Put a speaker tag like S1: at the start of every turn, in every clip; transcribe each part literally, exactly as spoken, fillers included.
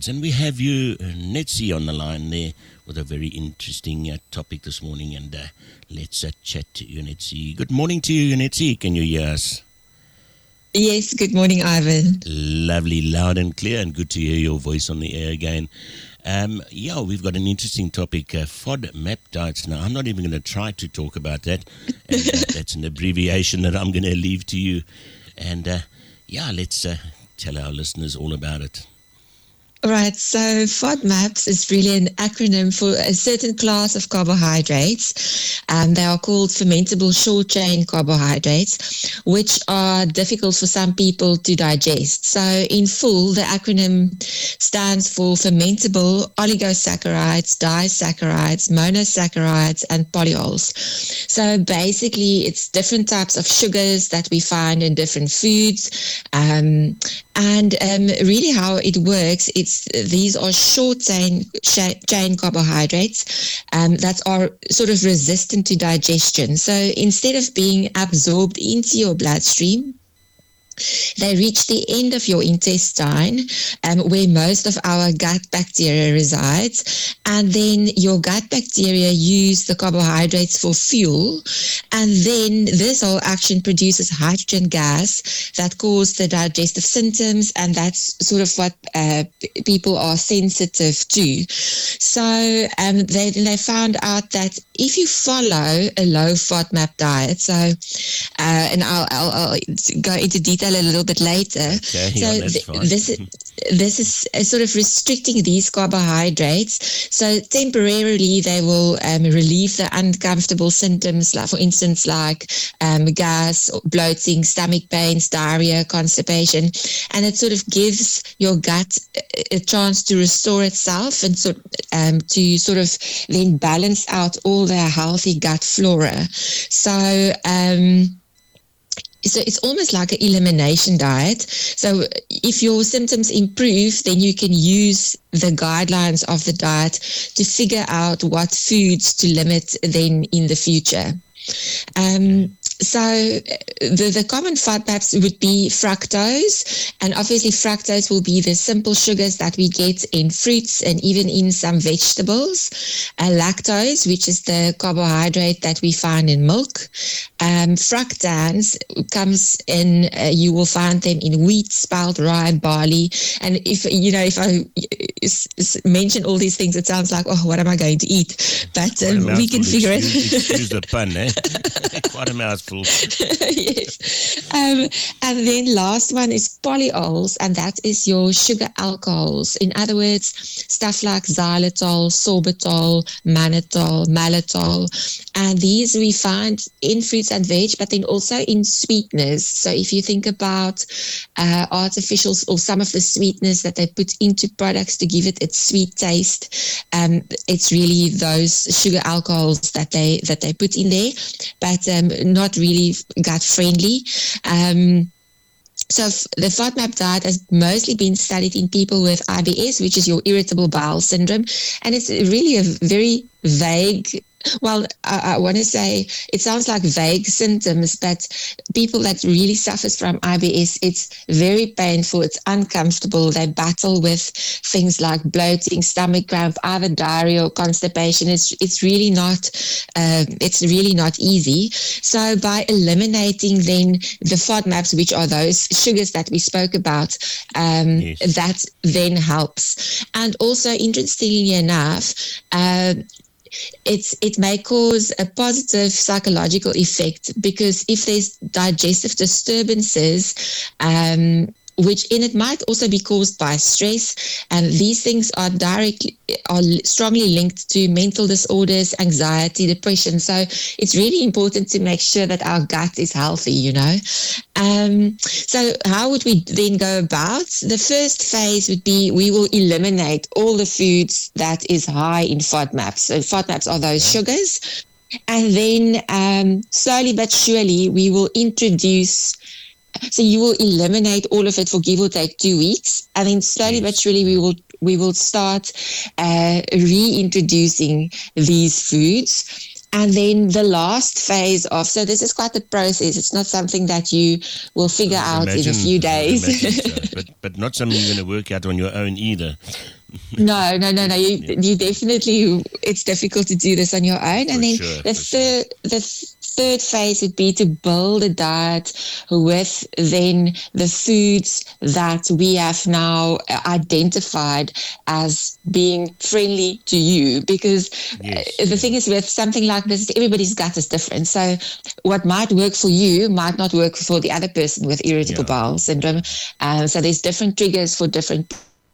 S1: Foods. And we have you, uh, Netsi, on the line there with a very interesting uh, topic this morning. And uh, let's uh, chat to you, Netsi. Good morning to you, Netsi. Can you hear us?
S2: Yes, good morning, Ivan.
S1: Lovely, loud and clear, and good to hear your voice on the air again. Um, yeah, we've got an interesting topic, uh, FODMAP diets. Now, I'm not even going to try to talk about that. And, uh, that's an abbreviation that I'm going to leave to you. And, uh, yeah, let's uh, tell our listeners all about it.
S2: Right, so FODMAPs is really an acronym for a certain class of carbohydrates. Um, they are called fermentable short-chain carbohydrates, which are difficult for some people to digest. So in full, the acronym stands for fermentable oligosaccharides, disaccharides, monosaccharides, and polyols. So basically, it's different types of sugars that we find in different foods. Um, and um, really how it works, it's these are short chain, chain carbohydrates um, that are sort of resistant to digestion. So instead of being absorbed into your bloodstream, they reach the end of your intestine, um, where most of our gut bacteria resides, and then your gut bacteria use the carbohydrates for fuel, and then this whole action produces hydrogen gas that causes the digestive symptoms, and that's sort of what uh, people are sensitive to. So um, they, they found out that if you follow a low FODMAP diet, so uh, and I'll, I'll, I'll go into detail a little bit later.
S1: Okay,
S2: so
S1: yeah, that's
S2: th-
S1: fine.
S2: this is this is uh, sort of restricting these carbohydrates. So temporarily they will um, relieve the uncomfortable symptoms, like for instance, like um, gas, bloating, stomach pains, diarrhea, constipation, and it sort of gives your gut a chance to restore itself and sort um, to sort of then balance out all the healthy gut flora. So. Um, So it's almost like an elimination diet. So if your symptoms improve, then you can use the guidelines of the diet to figure out what foods to limit then in the future. Um, so the, the common FODMAPs would be fructose, and obviously fructose will be the simple sugars that we get in fruits and even in some vegetables. Uh, lactose, which is the carbohydrate that we find in milk. Um, fructans comes in, uh, you will find them in wheat, spelt, rye, barley. And if, you know, if I s- s- mention all these things, it sounds like, oh, what am I going to eat? But um, we can figure it.
S1: Excuse the pun, eh? Quite a mouthful.
S2: Yes. Um, and then last one is polyols, and that is your sugar alcohols. In other words, stuff like xylitol, sorbitol, mannitol, maltitol. And these we find in fruits and veg, but then also in sweeteners. So if you think about uh, artificials or some of the sweeteners that they put into products to give it its sweet taste, um, it's really those sugar alcohols that they that they put in there, but um, not really gut friendly. Um, So the FODMAP diet has mostly been studied in people with I B S, which is your irritable bowel syndrome. And it's really a very vague, well, I, I want to say it sounds like vague symptoms, but people that really suffers from I B S, it's very painful, it's uncomfortable. They battle with things like bloating, stomach cramp, either diarrhea or constipation. It's it's really not uh, it's really not easy. So by eliminating then the FODMAPs, which are those sugars that we spoke about, um, yes. that then helps. And also, interestingly enough, uh, It's, it may cause a positive psychological effect, because if there's digestive disturbances, um, which in it might also be caused by stress, and these things are directly are strongly linked to mental disorders, anxiety, depression. So it's really important to make sure that our gut is healthy, you know. Um, so how would we then go about? The first phase would be we will eliminate all the foods that is high in FODMAPs. So FODMAPs are those sugars. And then um, slowly but surely we will introduce. So you will eliminate all of it for give or take two weeks, and then slowly but surely we will we will start uh, reintroducing these foods. And then the last phase of, so this is quite a process. It's not something that you will figure out
S1: imagine,
S2: in a few days.
S1: So. But, but not something you're going to work out on your own either.
S2: No, no, no, no. You,
S1: Yeah.
S2: you definitely, it's difficult to do this on your own. And
S1: For
S2: then
S1: sure,
S2: the
S1: for sure.
S2: third, the th- third phase would be to build a diet with then the foods that we have now identified as being friendly to you. Because
S1: Yes,
S2: uh, the
S1: yeah.
S2: thing is with something like this, everybody's gut is different. So what might work for you might not work for the other person with irritable
S1: Yeah.
S2: bowel syndrome. Um, so there's different triggers for different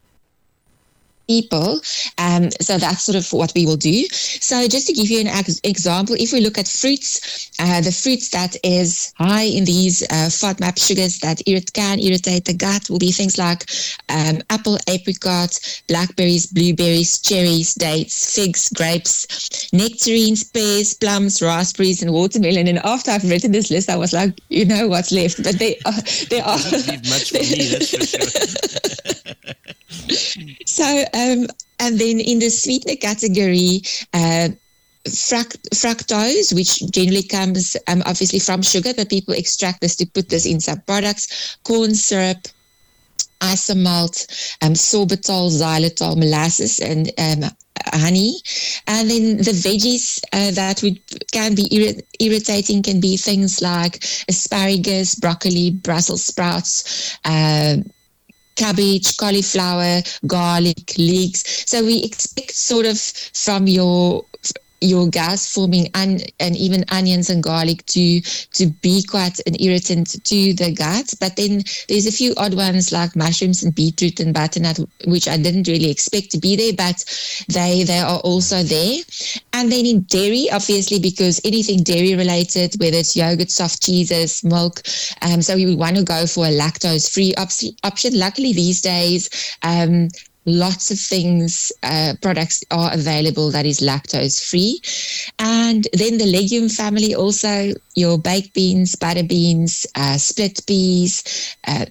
S2: people. Um, so that's sort of what we will do. So just to give you an ex- example, if we look at fruits, uh, the fruits that is high in these uh, FODMAP sugars that irrit- can irritate the gut will be things like um, apple, apricot, blackberries, blueberries, cherries, dates, figs, grapes, nectarines, pears, plums, raspberries, and watermelon. And after I've written this list, I was like, you know what's left. But they are, they are.
S1: Doesn't leave much for me, that's for sure.
S2: So, um, and then in the sweetener category, uh, fract- fructose, which generally comes um, obviously from sugar, but people extract this to put this in some products, corn syrup, isomalt, um, sorbitol, xylitol, molasses, and um, honey. And then the veggies uh, that would can be irri- irritating can be things like asparagus, broccoli, Brussels sprouts, uh, cabbage, cauliflower, garlic, leeks. So we expect sort of from your your gas forming un- and even onions and garlic to to be quite an irritant to the gut. But then there's a few odd ones like mushrooms and beetroot and butternut, which I didn't really expect to be there, but they they are also there. And then in dairy, obviously, because anything dairy related, whether it's yogurt, soft cheeses, milk, um, so we would want to go for a lactose-free op- option. Luckily these days, um, lots of things, uh, products are available that is lactose free. And then the legume family also, your baked beans, butter beans, uh, split peas, uh,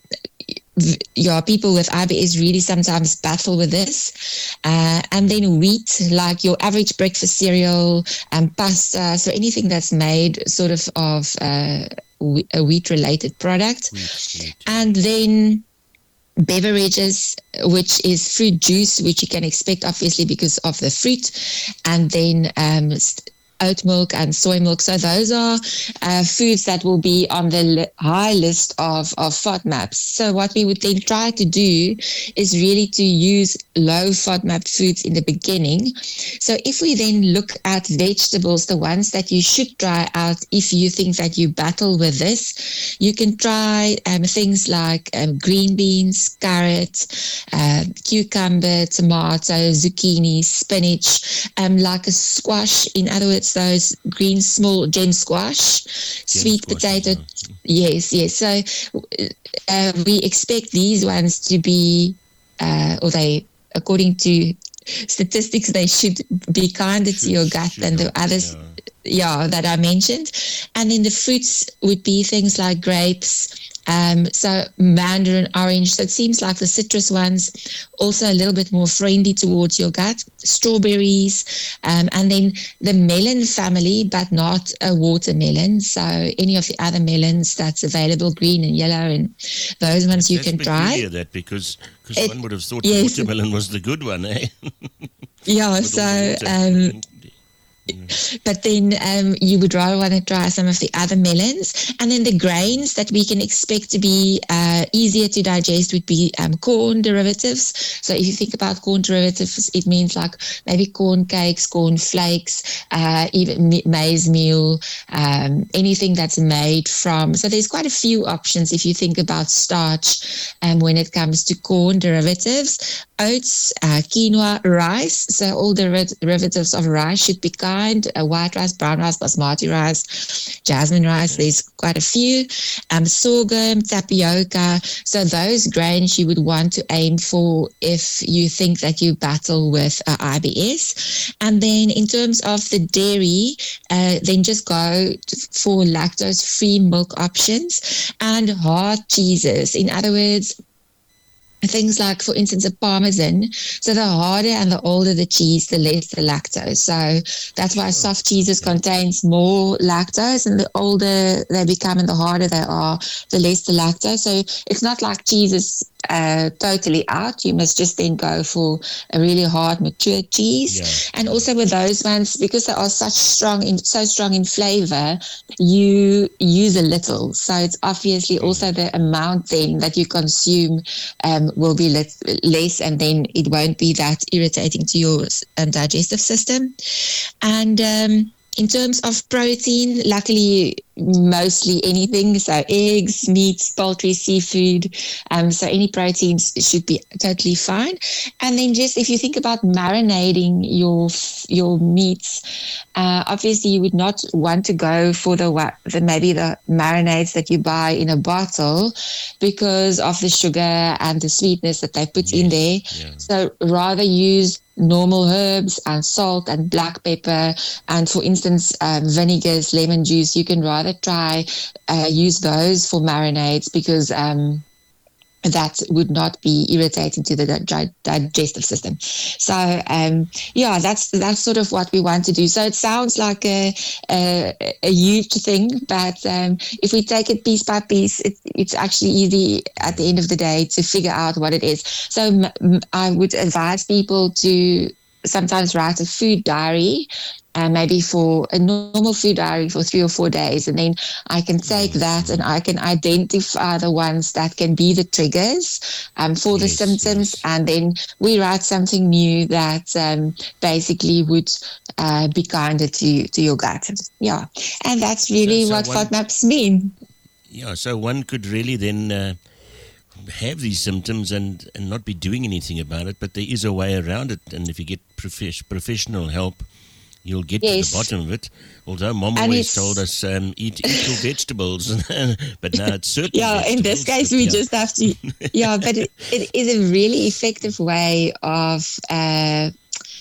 S2: yeah, people with I B S really sometimes battle with this. Uh, and then wheat, like your average breakfast cereal, and pasta, so anything that's made sort of of uh, a wheat-related product.
S1: Wheat, wheat.
S2: And then beverages, which is fruit juice, which you can expect obviously because of the fruit, and then um, oat milk and soy milk. So those are uh, foods that will be on the li- high list of, of FODMAPs. So what we would then try to do is really to use low FODMAP foods in the beginning. So if we then look at vegetables, the ones that you should try out if you think that you battle with this, you can try um, things like um, green beans, carrot, uh, cucumber, tomato, zucchini, spinach, um, like a squash. In other words, those green small gem squash, sweet
S1: squash,
S2: potato.
S1: yeah.
S2: Yes, yes. So uh, we expect these ones to be, uh, or they, according to statistics, they should be kinder to your gut
S1: Should
S2: than the
S1: help,
S2: others.
S1: yeah.
S2: Yeah, that I mentioned. And then the fruits would be things like grapes, um, so mandarin, orange. So it seems like the citrus ones also a little bit more friendly towards your gut. Strawberries, um, and then the melon family, but not a watermelon. So any of the other melons that's available, green and yellow, and those ones you
S1: That's
S2: can try.
S1: peculiar, that because cause
S2: It-
S1: one would have thought
S2: yes.
S1: watermelon was the good one, eh?
S2: Yeah,
S1: With all
S2: so
S1: the water.
S2: um, but then um, you would rather want to try some of the other melons. And then the grains that we can expect to be uh, easier to digest would be um, corn derivatives. So if you think about corn derivatives, it means like maybe corn cakes, corn flakes, uh, even ma- maize meal, um, anything that's made from. So there's quite a few options if you think about starch um, when it comes to corn derivatives. Oats, uh, quinoa, rice. So all the derivatives of rice should be kind. Uh, white rice, brown rice, basmati rice, jasmine rice. There's quite a few. Um, sorghum, tapioca. So those grains you would want to aim for if you think that you battle with uh, I B S. And then in terms of the dairy, uh, then just go for lactose-free milk options and hard cheeses. In other words, things like, for instance, a Parmesan. So the harder and the older the cheese, the less the lactose. So that's why soft cheeses contains more lactose, and the older they become and the harder they are, the less the lactose. So it's not like cheeses uh, totally out. You must just then go for a really hard, mature cheese.
S1: Yeah.
S2: And also with those ones, because they are such strong in so strong in flavor, you use a little. So it's obviously also the amount then that you consume um, will be less, less, and then it won't be that irritating to your um, digestive system. And um, in terms of protein, luckily, mostly anything. So eggs, meats, poultry, seafood. Um, so any proteins should be totally fine. And then just if you think about marinating your your meats, uh, obviously you would not want to go for the, the maybe the marinades that you buy in a bottle because of the sugar and the sweetness that they put
S1: Yes.
S2: in there.
S1: Yeah.
S2: So rather use normal herbs and salt and black pepper and, for instance, um, vinegars, lemon juice. You can rather try uh, use those for marinades because um, that would not be irritating to the di- digestive system. So um, yeah, that's that's sort of what we want to do. So it sounds like a a, a huge thing, but um, if we take it piece by piece, it, it's actually easy at the end of the day to figure out what it is. So m- I would advise people to sometimes write a food diary. Uh, maybe for a normal food diary for three or four days. And then I can take that and I can identify the ones that can be the triggers um, for the
S1: Yes,
S2: symptoms.
S1: yes.
S2: And then we write something new that um, basically would uh, be kinder to, to your gut. Yeah. And that's really
S1: So- so
S2: what
S1: one-
S2: FODMAPs mean.
S1: Yeah, so one could really then uh, have these symptoms and, and not be doing anything about it, but there is a way around it. And if you get prof- professional help, you'll get
S2: Yes.
S1: to the bottom of it. Although Mom
S2: And
S1: always
S2: it's-
S1: told us, um, eat, eat your vegetables, but now it's certain
S2: Yeah, in this
S1: vegetables,
S2: case, we
S1: but yeah.
S2: just have to. Yeah, but it, it is a really effective way of uh,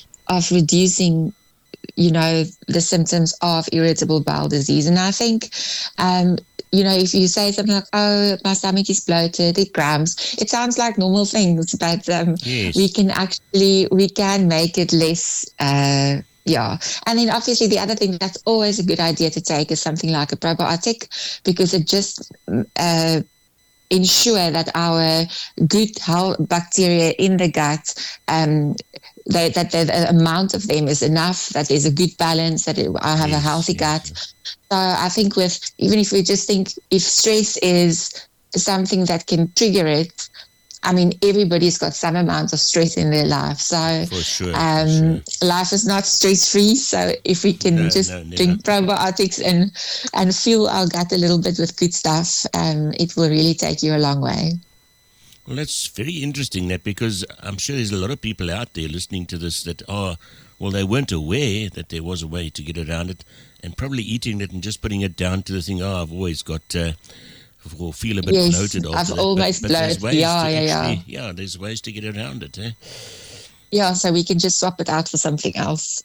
S2: of reducing, you know, the symptoms of irritable bowel disease. And I think, um, you know, if you say something like, "Oh, my stomach is bloated, it cramps," it sounds like normal things, but um,
S1: Yes.
S2: we can actually we can make it less. Uh, Yeah. And then obviously the other thing that's always a good idea to take is something like a probiotic because it just uh, ensure that our good health bacteria in the gut, um, they, that the, the amount of them is enough, that there's a good balance, that it, I have a
S1: Yes,
S2: healthy
S1: yes,
S2: gut.
S1: yes.
S2: So I think with, even if we just think if stress is something that can trigger it, I mean, everybody's got some amount of stress in their life. So
S1: For sure, for
S2: um,
S1: sure.
S2: life is not stress-free. So if we can
S1: No,
S2: just
S1: no, never.
S2: drink probiotics and, and fuel our gut a little bit with good stuff, um, it will really take you a long way.
S1: Well, that's very interesting, that, because I'm sure there's a lot of people out there listening to this that are, well, they weren't aware that there was a way to get around it, and probably eating it and just putting it down to the thing, oh, I've always got, uh, or feel a bit
S2: Yes,
S1: bloated after
S2: I've
S1: that.
S2: always
S1: but, but there's
S2: bloated.
S1: ways
S2: Yeah,
S1: to
S2: yeah, yeah.
S1: actually, yeah, there's ways to get around it. Eh?
S2: Yeah, so we can just swap it out for something else.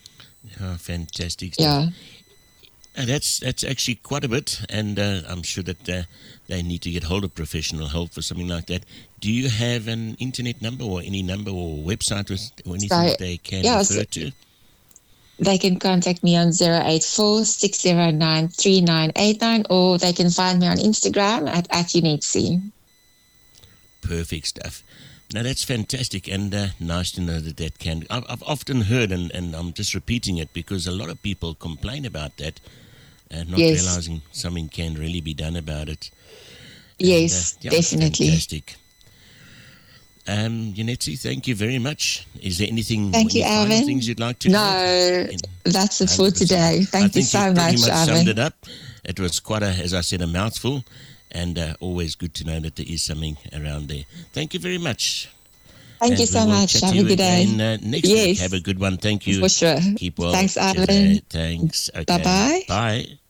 S1: Oh, fantastic stuff.
S2: Yeah.
S1: Uh, that's that's actually quite a bit, and uh, I'm sure that uh, they need to get hold of professional help for something like that. Do you have an internet number or any number or website or, or anything
S2: So,
S1: that they can
S2: yeah,
S1: refer
S2: so-
S1: to?
S2: They can contact me on zero eight four, six zero nine, three nine eight nine, or they can find me on Instagram at, at Unetsi.
S1: Perfect stuff. Now, that's fantastic, and uh, nice to know that that can... I've, I've often heard, and, and I'm just repeating it, because a lot of people complain about that, and not
S2: Yes.
S1: realizing something can really be done about it.
S2: Yes,
S1: And, uh, yeah,
S2: definitely.
S1: Fantastic. Um, Unetsi, thank you very much. Is there anything,
S2: Thank you,
S1: any final
S2: Alvin.
S1: things you'd like to
S2: No,
S1: add?
S2: that's it for
S1: one hundred percent.
S2: today.
S1: I
S2: Thank you
S1: think
S2: so
S1: you've pretty
S2: much,
S1: much summed
S2: Alvin.
S1: it up. It was quite a, as I said, a mouthful, and uh, always good to know that there is something around there. Thank you very much.
S2: Thank
S1: And
S2: you
S1: we
S2: so
S1: will
S2: much.
S1: chat
S2: Have
S1: to
S2: a
S1: you
S2: good day.
S1: again, uh, next week.
S2: Yes.
S1: Have a good one. Thank you.
S2: For sure.
S1: Keep well.
S2: Thanks,
S1: Cheers,
S2: Alvin.
S1: eh? Thanks. Okay.
S2: Bye-bye.
S1: Bye.